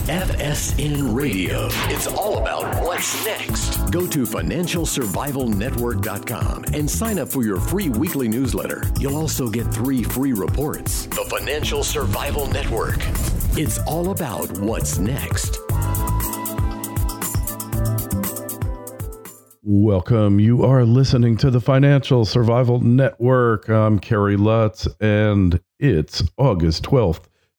FSN Radio. It's all about what's next. Go to financialsurvivalnetwork.com and sign up for your free weekly newsletter. You'll also get 3 free reports. The Financial Survival Network. It's all about what's next. Welcome. You are listening to the Financial Survival Network. I'm Kerry Lutz, and it's August 12th,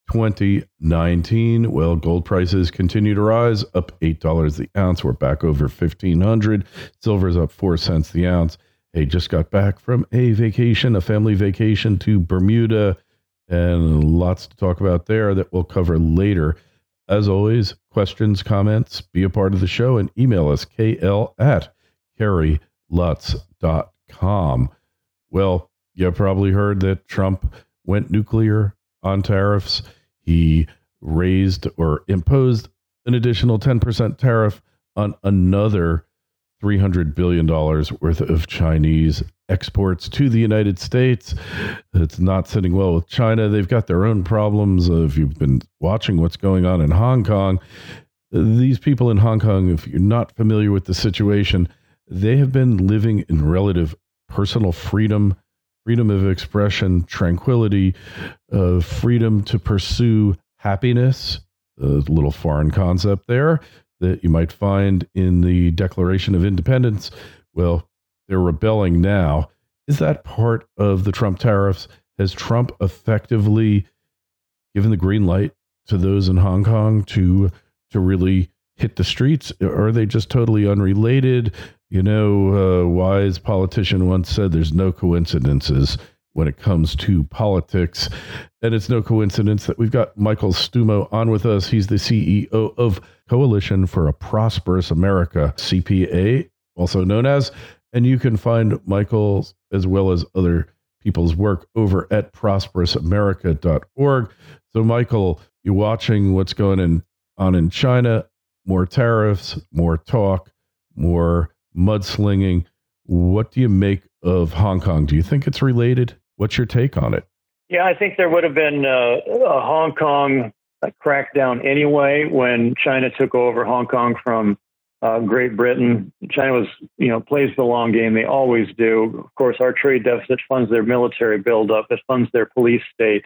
2019. Well, gold prices continue to rise, up $8 the ounce. We're back over 1,500. Silver's up 4 cents the ounce. Hey, just got back from a vacation, a family vacation to Bermuda, and lots to talk about there that we'll cover later. As always, questions, comments, be a part of the show, and email us, KL@KerryLutz.com. Well, you probably heard that Trump went nuclear on tariffs. He raised or imposed an additional 10% tariff on another $300 billion worth of Chinese exports to the United States. It's not sitting well with China. They've got their own problems. If you've been watching what's going on in Hong Kong, these people in Hong Kong, if you're not familiar with the situation, they have been living in relative personal freedom of expression, tranquility, freedom to pursue happiness, a little foreign concept there that you might find in the Declaration of Independence. Well, they're rebelling now. Is that part of the Trump tariffs? Has Trump effectively given the green light to those in Hong Kong to really hit the streets? Or are they just totally unrelated? You know, a wise politician once said there's no coincidences when it comes to politics. And it's no coincidence that we've got Michael Stumo on with us. He's the CEO of Coalition for a Prosperous America, CPA, also known as. And you can find Michael as well as other people's work over at prosperousamerica.org. So, Michael, you're watching what's going on in China, more tariffs, more talk, more mudslinging. What do you make of Hong Kong? Do you think it's related? What's your take on it? Yeah, I think there would have been a Hong Kong crackdown anyway when China took over Hong Kong from Great Britain. China was, plays the long game. They always do. Of course, our trade deficit funds their military buildup. It funds their police state.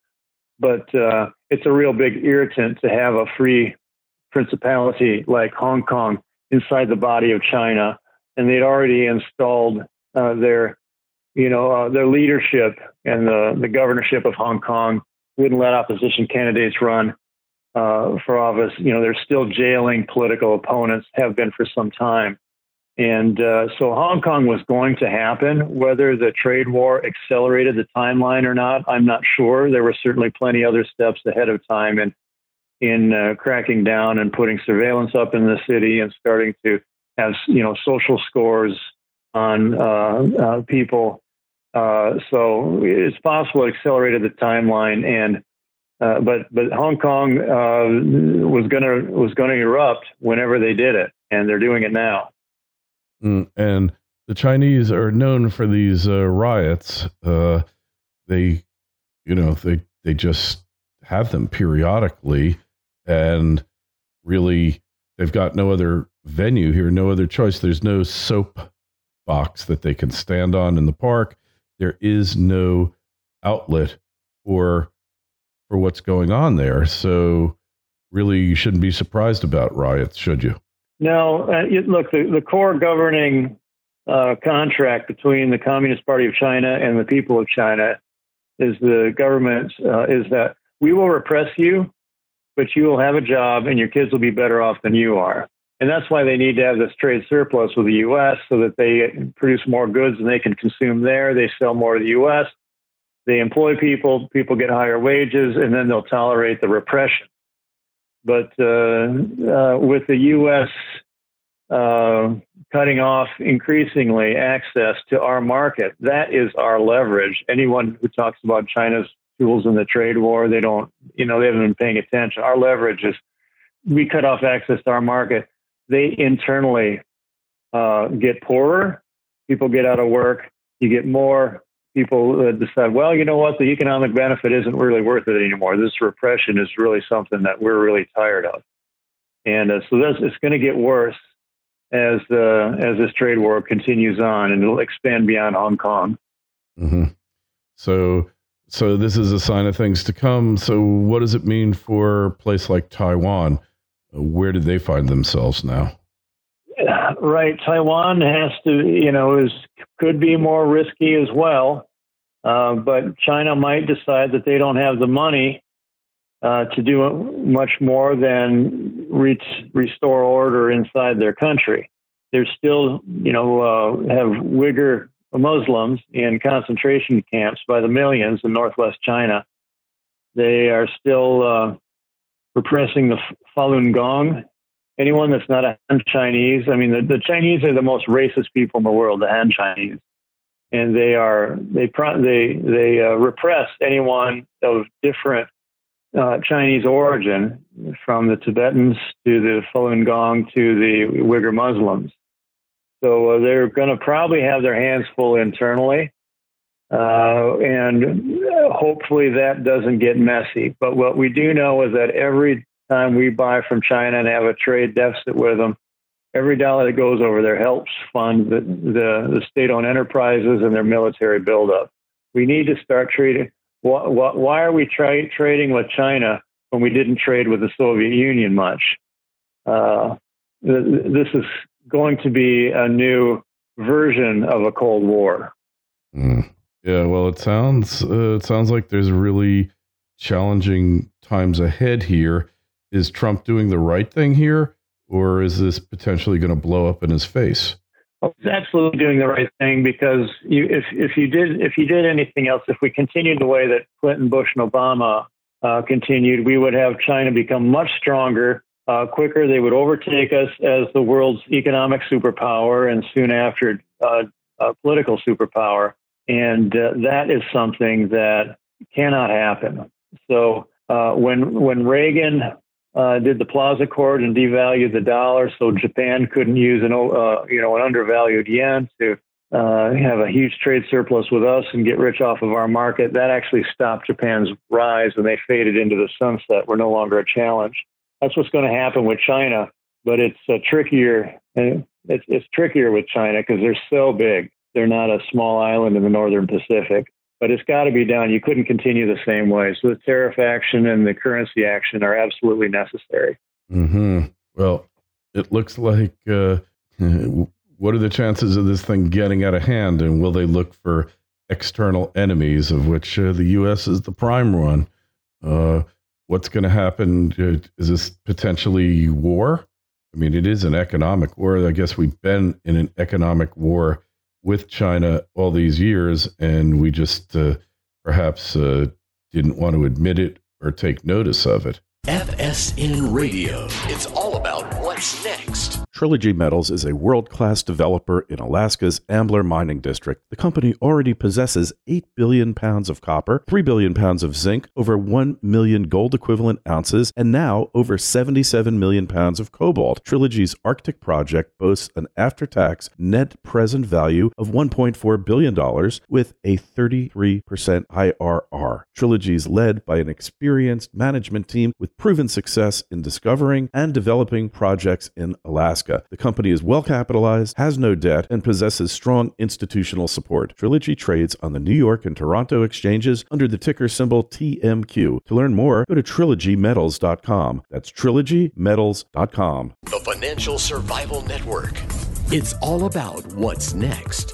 But it's a real big irritant to have a free principality like Hong Kong inside the body of China. And they'd already installed their leadership and the governorship of Hong Kong, wouldn't let opposition candidates run for office. They're still jailing political opponents, have been for some time. And so Hong Kong was going to happen. Whether the trade war accelerated the timeline or not, I'm not sure. There were certainly plenty other steps ahead of time in cracking down and putting surveillance up in the city and starting to have, social scores on people. So it's possible it accelerated the timeline, and but Hong Kong was gonna erupt whenever they did it, and they're doing it now. And the Chinese are known for these riots. They just have them periodically, and really they've got no other venue here, no other choice. There's no soap box that they can stand on in the park. There is no outlet for what's going on there. So really, you shouldn't be surprised about riots, should you? No, look, the core governing contract between the Communist Party of China and the people of China is the government is that we will repress you, but you will have a job and your kids will be better off than you are. And that's why they need to have this trade surplus with the U.S. so that they produce more goods and they can consume there. They sell more to the U.S. They employ people get higher wages, and then they'll tolerate the repression. But with the U.S. Cutting off increasingly access to our market, that is our leverage. Anyone who talks about China's tools in the trade war, they haven't been paying attention. Our leverage is we cut off access to our market. They internally get poorer. People get out of work. You get more people decide, well, you know what? The economic benefit isn't really worth it anymore. This repression is really something that we're really tired of. And so it's going to get worse as this trade war continues on, and it'll expand beyond Hong Kong. Mm-hmm. So this is a sign of things to come. So what does it mean for a place like Taiwan? Where do they find themselves now? Right. Taiwan has to, could be more risky as well. But China might decide that they don't have the money to do much more than restore order inside their country. They're still, have Uyghur Muslims in concentration camps by the millions in northwest China. They are still repressing the Falun Gong. Anyone that's not a Han Chinese, I mean, the Chinese are the most racist people in the world, the Han Chinese, and they repress anyone of different Chinese origin, from the Tibetans to the Falun Gong to the Uyghur Muslims. So they're going to probably have their hands full internally, and hopefully that doesn't get messy. But what we do know is that every time we buy from China and have a trade deficit with them, every dollar that goes over there helps fund the state-owned enterprises and their military buildup. We need to start trading. Why are we trading with China when we didn't trade with the Soviet Union much? This is going to be a new version of a Cold War. Yeah, well, it sounds like there's really challenging times ahead here. Is Trump doing the right thing here, or is this potentially going to blow up in his face? Well, he's absolutely doing the right thing, because if you did anything else, if we continued the way that Clinton, Bush, and Obama continued, we would have China become much stronger, quicker. They would overtake us as the world's economic superpower, and soon after, political superpower. And that is something that cannot happen. So when Reagan did the Plaza Accord and devalued the dollar, so Japan couldn't use an undervalued yen to have a huge trade surplus with us and get rich off of our market, that actually stopped Japan's rise, and they faded into the sunset. We're no longer a challenge. That's what's going to happen with China, but it's trickier. It's trickier with China because they're so big. They're not a small island in the northern Pacific. But it's got to be done. You couldn't continue the same way. So the tariff action and the currency action are absolutely necessary. Mm-hmm. Well, it looks like, what are the chances of this thing getting out of hand? And will they look for external enemies, of which the U.S. is the prime one? What's going to happen? Is this potentially war? I mean, it is an economic war. I guess we've been in an economic war with China all these years, and we just perhaps didn't want to admit it or take notice of it. FSN Radio. It's all about what's next. Trilogy Metals is a world-class developer in Alaska's Ambler Mining District. The company already possesses 8 billion pounds of copper, 3 billion pounds of zinc, over 1 million gold-equivalent ounces, and now over 77 million pounds of cobalt. Trilogy's Arctic project boasts an after-tax net present value of $1.4 billion with a 33% IRR. Trilogy is led by an experienced management team with proven success in discovering and developing projects in Alaska. The company is well capitalized, has no debt, and possesses strong institutional support. Trilogy trades on the New York and Toronto exchanges under the ticker symbol TMQ. To learn more, go to trilogymetals.com. That's trilogymetals.com. The Financial Survival Network. It's all about what's next.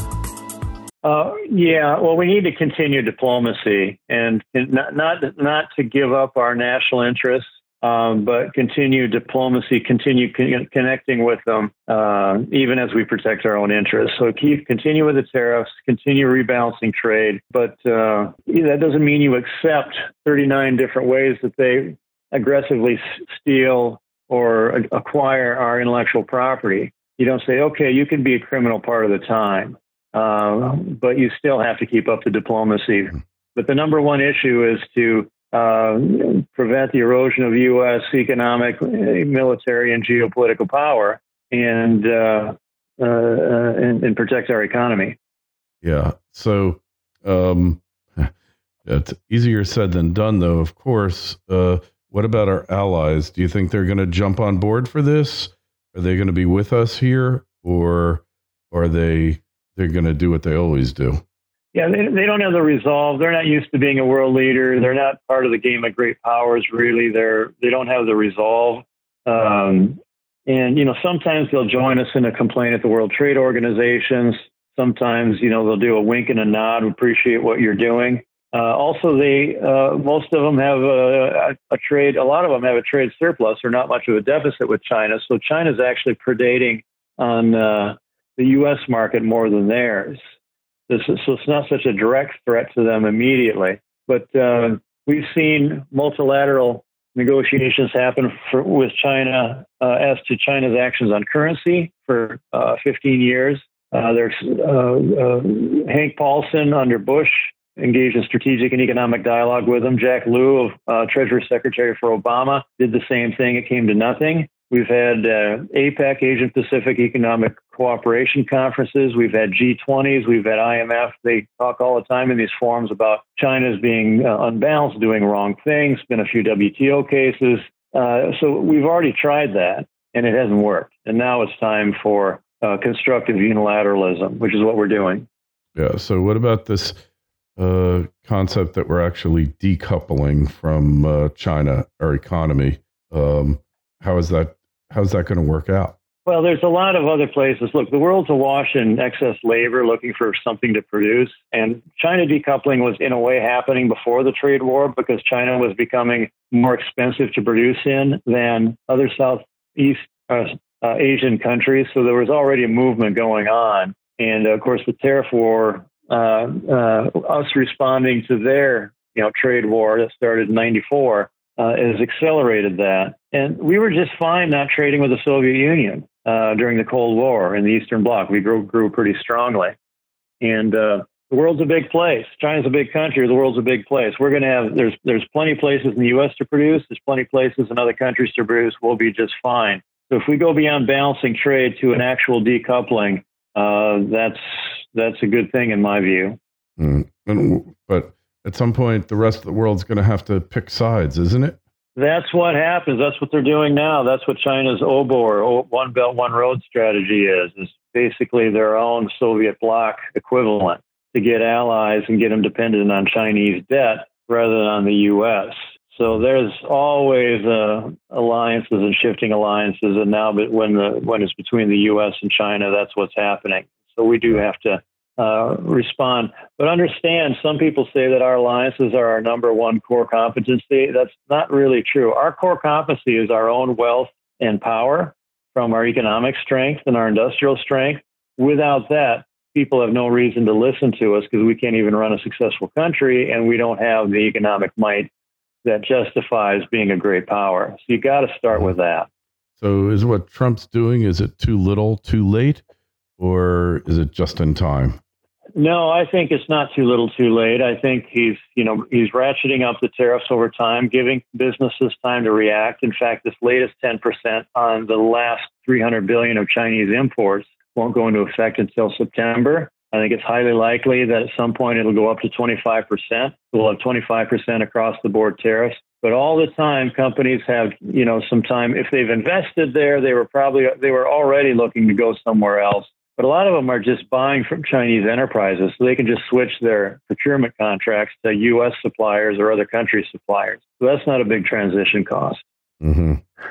Well, we need to continue diplomacy and not to give up our national interests, but continue diplomacy, continue connecting with them, even as we protect our own interests. So continue with the tariffs, continue rebalancing trade, but that doesn't mean you accept 39 different ways that they aggressively steal or acquire our intellectual property. You don't say, okay, you can be a criminal part of the time. But you still have to keep up the diplomacy. But the number one issue is to prevent the erosion of U.S. economic, military, and geopolitical power, and protect our economy. Yeah. So it's easier said than done, though. Of course. What what about our allies? Do you think they're going to jump on board for this? Are they going to be with us here, or are they're going to do what they always do? Yeah, they don't have the resolve. They're not used to being a world leader. They're not part of the game of great powers, really. They don't have the resolve. And, sometimes they'll join us in a complaint at the World Trade Organizations. Sometimes, they'll do a wink and a nod, appreciate what you're doing. Also, most of them have a lot of them have a trade surplus or not much of a deficit with China. So China's actually predating on the U.S. market more than theirs. So it's not such a direct threat to them immediately. But we've seen multilateral negotiations happen with China as to China's actions on currency for 15 years. There's Hank Paulson under Bush engaged in strategic and economic dialogue with him. Jack Lew, Treasury Secretary for Obama, did the same thing. It came to nothing. We've had APEC, Asian Pacific Economic Cooperation conferences. We've had G20s. We've had IMF. They talk all the time in these forums about China's being unbalanced, doing wrong things. Been a few WTO cases. So we've already tried that, and it hasn't worked. And now it's time for constructive unilateralism, which is what we're doing. Yeah. So what about this concept that we're actually decoupling from China, our economy? How's that going to work out? Well, there's a lot of other places. Look, the world's awash in excess labor looking for something to produce. And China decoupling was in a way happening before the trade war because China was becoming more expensive to produce in than other Southeast Asian countries. So there was already a movement going on. And of course, the tariff war, us responding to their trade war that started in 94, has accelerated that. And we were just fine not trading with the Soviet Union during the Cold War in the Eastern Bloc. We grew pretty strongly. And the world's a big place. China's a big country. The world's a big place. We're going to have, there's plenty of places in the U.S. to produce. There's plenty of places in other countries to produce. We'll be just fine. So if we go beyond balancing trade to an actual decoupling, that's a good thing in my view. But at some point, the rest of the world's going to have to pick sides, isn't it? That's what happens. That's what they're doing now. That's what China's OBOR, One Belt, One Road strategy is basically their own Soviet bloc equivalent to get allies and get them dependent on Chinese debt rather than on the U.S. So there's always alliances and shifting alliances, and now when it's between the U.S. and China, that's what's happening. So we do have to respond. But understand, some people say that our alliances are our number one core competency. That's not really true. Our core competency is our own wealth and power from our economic strength and our industrial strength. Without that, people have no reason to listen to us because we can't even run a successful country and we don't have the economic might that justifies being a great power. So you got to start with that. So is what Trump's doing, is it too little, too late, or is it just in time? No, I think it's not too little, too late. I think he's ratcheting up the tariffs over time, giving businesses time to react. In fact, this latest 10% on the last $300 billion of Chinese imports won't go into effect until September. I think it's highly likely that at some point it'll go up to 25%. We'll have 25% across the board tariffs. But all the time, companies have, some time. If they've invested there, they were already looking to go somewhere else. But a lot of them are just buying from Chinese enterprises, so they can just switch their procurement contracts to U.S. suppliers or other country suppliers. So that's not a big transition cost. Mm-hmm.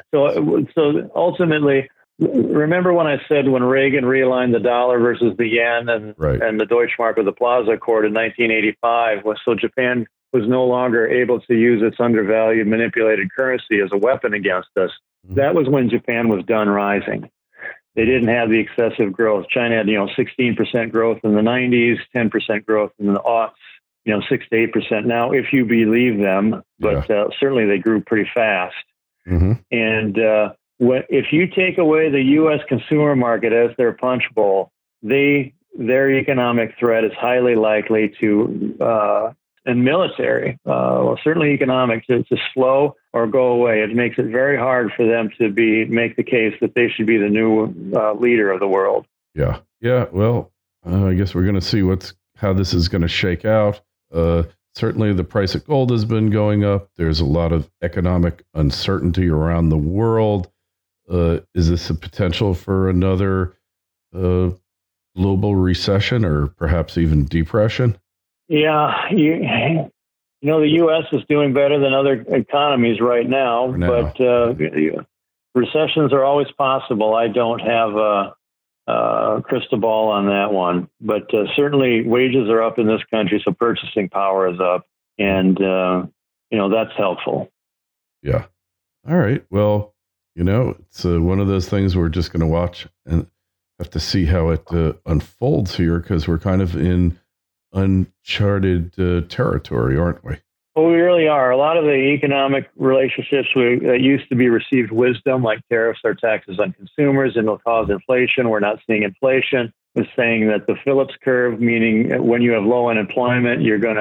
So ultimately, remember when I said when Reagan realigned the dollar versus the yen and the Deutschmark with the Plaza Accord in 1985, so Japan was no longer able to use its undervalued, manipulated currency as a weapon against us. Mm-hmm. That was when Japan was done rising. They didn't have the excessive growth. China had, 16% growth in the 90s, 10% growth in the aughts, 6 to 8% now, if you believe them. But certainly they grew pretty fast. Mm-hmm. And if you take away the U.S. consumer market as their punch bowl, their economic threat is highly likely to, and military, certainly economic, to slow or go away. It makes it very hard for them to make the case that they should be the new leader of the world. Yeah. Well, I guess we're going to see how this is going to shake out. certainly the price of gold has been going up. There's a lot of economic uncertainty around the world. Is this a potential for another global recession or perhaps even depression? Yeah, the U.S. is doing better than other economies right now. But recessions are always possible. I don't have a crystal ball on that one, but certainly wages are up in this country, so purchasing power is up, and that's helpful. Yeah. All right. Well, it's one of those things we're just going to watch and have to see how it unfolds here, because we're kind of in uncharted territory, aren't we? Well, we really are. A lot of the economic relationships that used to be received wisdom, like tariffs are taxes on consumers and will cause inflation. We're not seeing inflation. It's saying that the Phillips curve, meaning when you have low unemployment,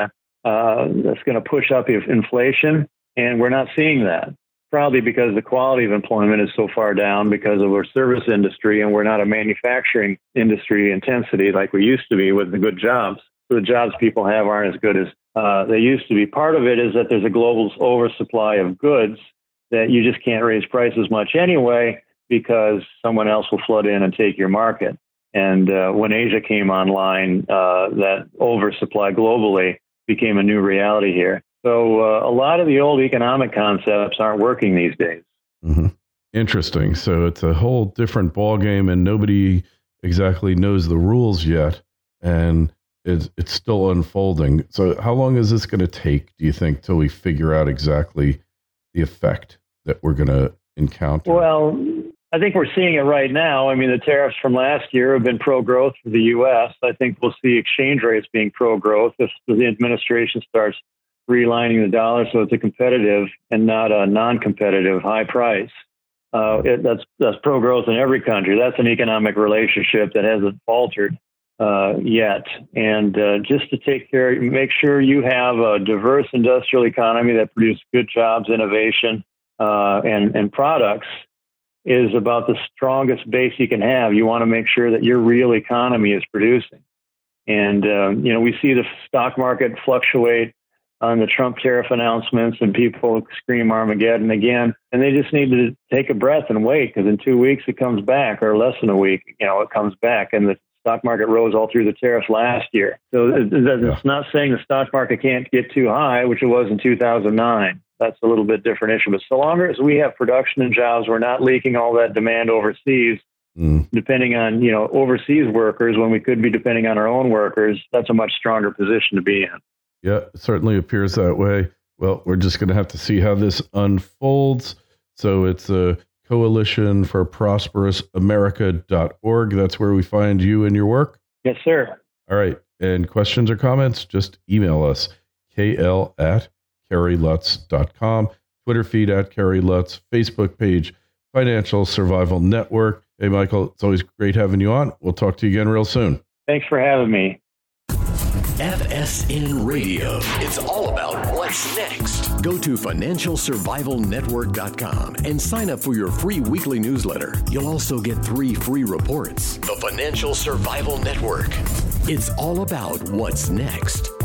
that's going to push up inflation, and we're not seeing that. Probably because the quality of employment is so far down because of our service industry, and we're not a manufacturing industry intensity like we used to be with the good jobs. So the jobs people have aren't as good as they used to be. Part of it is that there's a global oversupply of goods that you just can't raise prices much anyway because someone else will flood in and take your market. And when Asia came online, that oversupply globally became a new reality here. So a lot of the old economic concepts aren't working these days. Mm-hmm. Interesting. So it's a whole different ballgame, and nobody exactly knows the rules yet, and it's still unfolding. So how long is this going to take, do you think, till we figure out exactly the effect that we're going to encounter? Well, I think we're seeing it right now. I mean, the tariffs from last year have been pro-growth for the U.S. I think we'll see exchange rates being pro-growth if the administration starts realigning the dollar so it's a competitive and not a non-competitive high price. That's pro-growth in every country. That's an economic relationship that hasn't faltered yet. And just to make sure you have a diverse industrial economy that produces good jobs, innovation, and products is about the strongest base you can have. You want to make sure that your real economy is producing. And, we see the stock market fluctuate on the Trump tariff announcements, and people scream Armageddon again. And they just need to take a breath and wait, because in 2 weeks it comes back, or less than a week, it comes back. And the stock market rose all through the tariffs last year. So it's not saying the stock market can't get too high, which it was in 2009. That's a little bit different issue. But so long as we have production and jobs, we're not leaking all that demand overseas, depending on, overseas workers, when we could be depending on our own workers. That's a much stronger position to be in. Yeah, it certainly appears that way. Well, we're just going to have to see how this unfolds. So it's a Coalition for Prosperous America.org. That's where we find you and your work? Yes, sir. All right. And questions or comments, just email us, kl@kerrylutz.com, Twitter feed @KerryLutz, Facebook page, Financial Survival Network. Hey, Michael, it's always great having you on. We'll talk to you again real soon. Thanks for having me. FSN Radio. It's all about what's next. Go to FinancialSurvivalNetwork.com and sign up for your free weekly newsletter. You'll also get 3 free reports. The Financial Survival Network. It's all about what's next.